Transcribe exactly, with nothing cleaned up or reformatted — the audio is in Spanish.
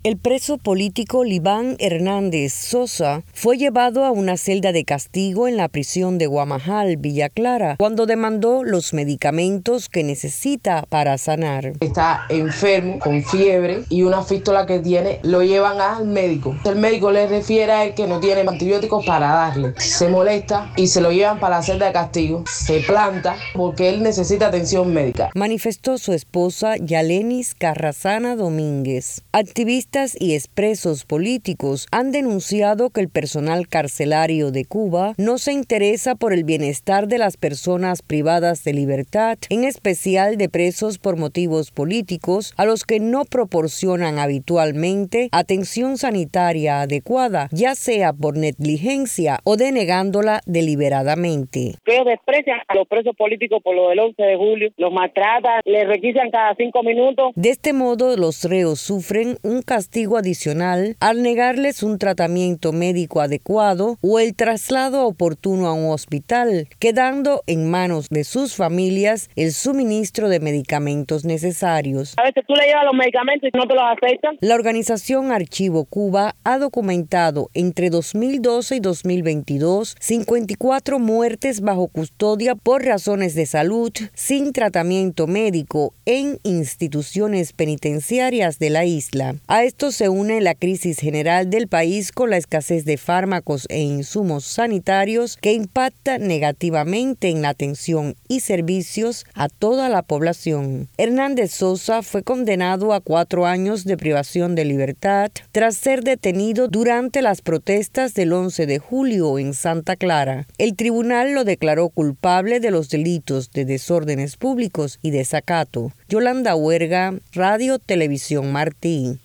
El preso político Libán Hernández Sosa fue llevado a una celda de castigo en la prisión de Guamajal, Villa Clara, cuando demandó los medicamentos que necesita para sanar. Está enfermo, con fiebre y una fístula que tiene, lo llevan al médico. El médico le refiere a él que no tiene antibióticos para darle. Se molesta y se lo llevan para la celda de castigo. Se planta porque él necesita atención médica. Manifestó su esposa Yalenis Carrasana Domínguez. Activista y expresos políticos han denunciado que el personal carcelario de Cuba no se interesa por el bienestar de las personas privadas de libertad, en especial de presos por motivos políticos, a los que no proporcionan habitualmente atención sanitaria adecuada, ya sea por negligencia o denegándola deliberadamente. Ellos desprecian a los presos políticos por lo del once de julio, los maltratan, les requisan cada cinco minutos. De este modo, los reos sufren un castigo castigo adicional al negarles un tratamiento médico adecuado o el traslado oportuno a un hospital, quedando en manos de sus familias el suministro de medicamentos necesarios. A veces tú le llevas los medicamentos y no te los aceptan. La organización Archivo Cuba ha documentado entre dos mil doce y dos mil veintidós cincuenta y cuatro muertes bajo custodia por razones de salud sin tratamiento médico en instituciones penitenciarias de la isla. A esto se une la crisis general del país con la escasez de fármacos e insumos sanitarios que impacta negativamente en la atención y servicios a toda la población. Hernández Sosa fue condenado a cuatro años de privación de libertad tras ser detenido durante las protestas del once de julio en Santa Clara. El tribunal lo declaró culpable de los delitos de desórdenes públicos y desacato. Yolanda Huerga, Radio Televisión Martí.